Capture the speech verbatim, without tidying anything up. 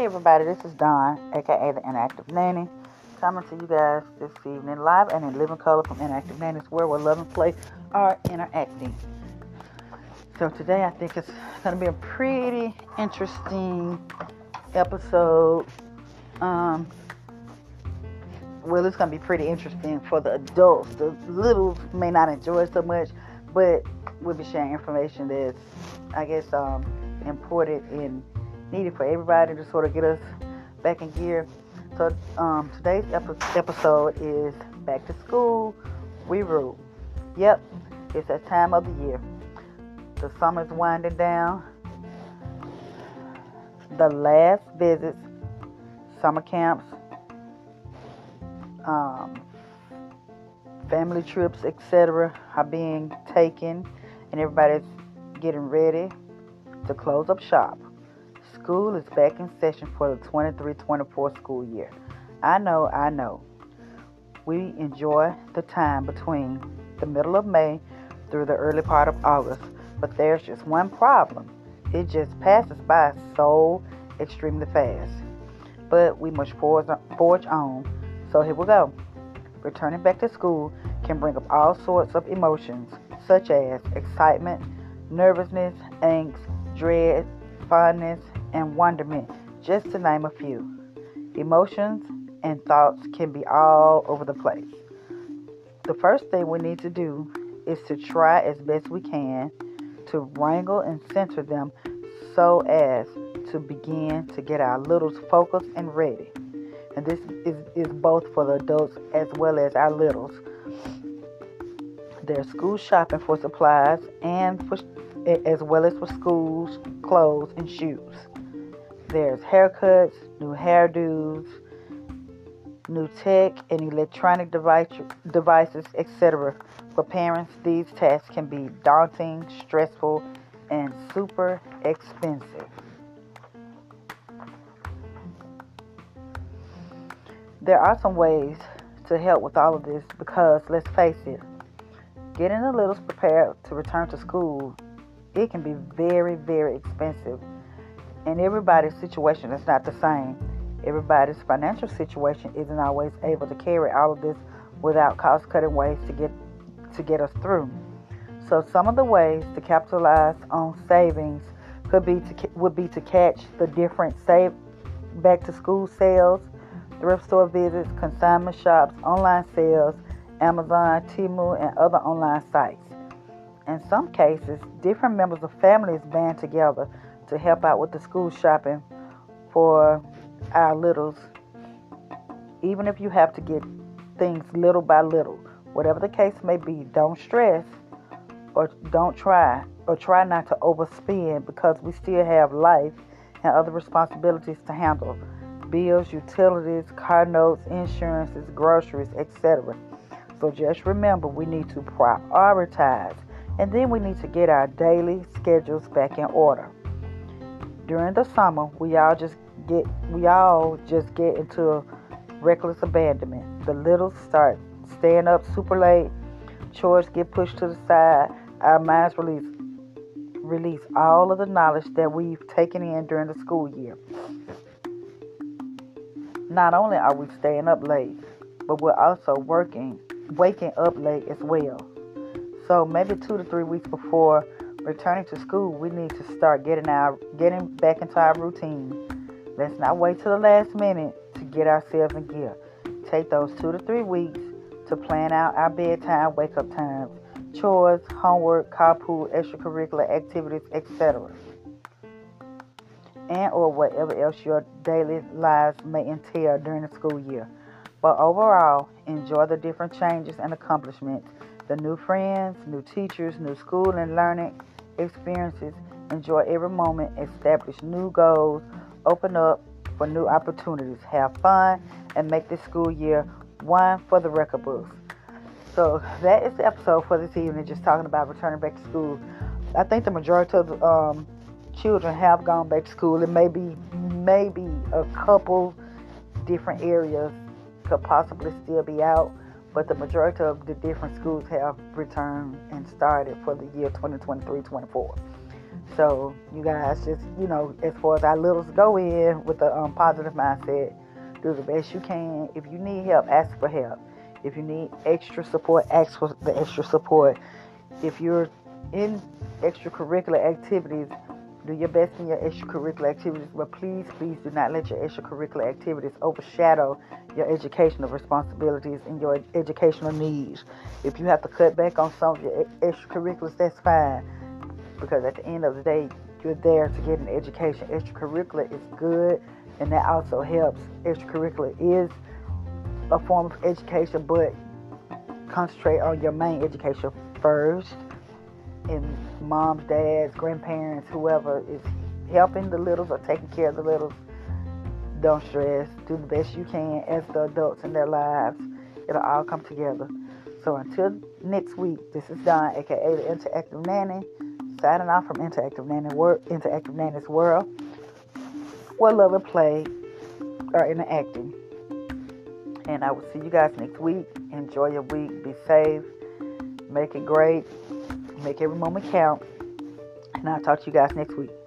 everybody, this is Dawn, aka the Interactive Nanny, coming to you guys this evening live and in living color from Interactive Nanny's where we love and play are interacting. So today I think it's going to be a pretty interesting episode. Um, well, it's going to be pretty interesting for the adults. The littles may not enjoy it so much, but we'll be sharing information that's, I guess, um, important and needed for everybody to sort of get us back in gear. So um, today's epi- episode is back to school, we rule. Yep, it's that time of the year. The summer's winding down. The last visits, summer camps, um, family trips, et cetera are being taken, and everybody's getting ready to close up shop. School is back in session for the twenty-three twenty-four school year. I know, I know. We enjoy the time between the middle of May through the early part of August, but there's just one problem. It just passes by so extremely fast. But we must forge, forge on. So here we go. Returning back to school can bring up all sorts of emotions, such as excitement, nervousness, angst, dread, fondness, and wonderment, just to name a few. Emotions and thoughts can be all over the place. The first thing we need to do is to try as best we can to wrangle and center them so as to begin to get our littles focused and ready. And this is, is both for the adults as well as our littles. There's school shopping for supplies and for, as well as for schools, clothes, and shoes. There's haircuts, new hairdos, new tech and electronic device, devices, et cetera. For parents, these tasks can be daunting, stressful, and super expensive. There are some ways to help with all of this because, let's face it, getting the littles prepared to return to school, it can be very, very expensive. And everybody's situation is not the same. Everybody's financial situation isn't always able to carry all of this without cost-cutting ways to get to get us through. So some of the ways to capitalize on savings could be to would be to catch the different save back-to-school sales, thrift store visits, consignment shops, online sales, Amazon, Temu, and other online sites. In some cases, different members of families band together to help out with the school shopping for our littles, even if you have to get things little by little. Whatever the case may be, don't stress or don't try or try not to overspend because we still have life and other responsibilities to handle. Bills, utilities, car notes, insurances, groceries, et cetera. So just remember, we need to prioritize, and then we need to get our daily schedules back in order. During the summer, we all just get we all just get into reckless abandonment. The littles start staying up super late. Chores get pushed to the side. Our minds release release all of the knowledge that we've taken in during the school year. Not only are we staying up late, but we're also working, waking up late as well. So maybe two to three weeks before returning to school, we need to start getting our getting back into our routine. Let's not wait till the last minute to get ourselves in gear. Take those two to three weeks to plan out our bedtime, wake-up times, chores, homework, carpool, extracurricular activities, et cetera, and or whatever else your daily lives may entail during the school year. But overall, enjoy the different changes and accomplishments, the new friends, new teachers, new school and learning experiences. Enjoy every moment, establish new goals, open up for new opportunities, have fun, and make this school year one for the record books. So that is the episode for this evening, just talking about returning back to school. I think the majority of the um, children have gone back to school. It may be maybe a couple different areas could possibly still be out, but the majority of the different schools have returned and started for the year twenty twenty-three twenty-four. So you guys just, you know, as far as our littles go in with a um, positive mindset, do the best you can. If you need help, ask for help. If you need extra support, ask for the extra support. If you're in extracurricular activities, do your best in your extracurricular activities, but please, please do not let your extracurricular activities overshadow your educational responsibilities and your educational needs. If you have to cut back on some of your extracurriculars, that's fine, because at the end of the day, you're there to get an education. Extracurricular is good, and that also helps. Extracurricular is a form of education, but concentrate on your main education first. And moms, dads, grandparents, whoever is helping the littles or taking care of the littles, don't stress. Do the best you can as the adults in their lives. It'll all come together. So until next week, this is Dawn, aka the Interactive Nanny, signing off from Interactive Nanny Wor- Interactive Nanny's World, where love and play are interacting. And I will see you guys next week. Enjoy your week. Be safe. Make it great. Make every moment count. And I'll talk to you guys next week.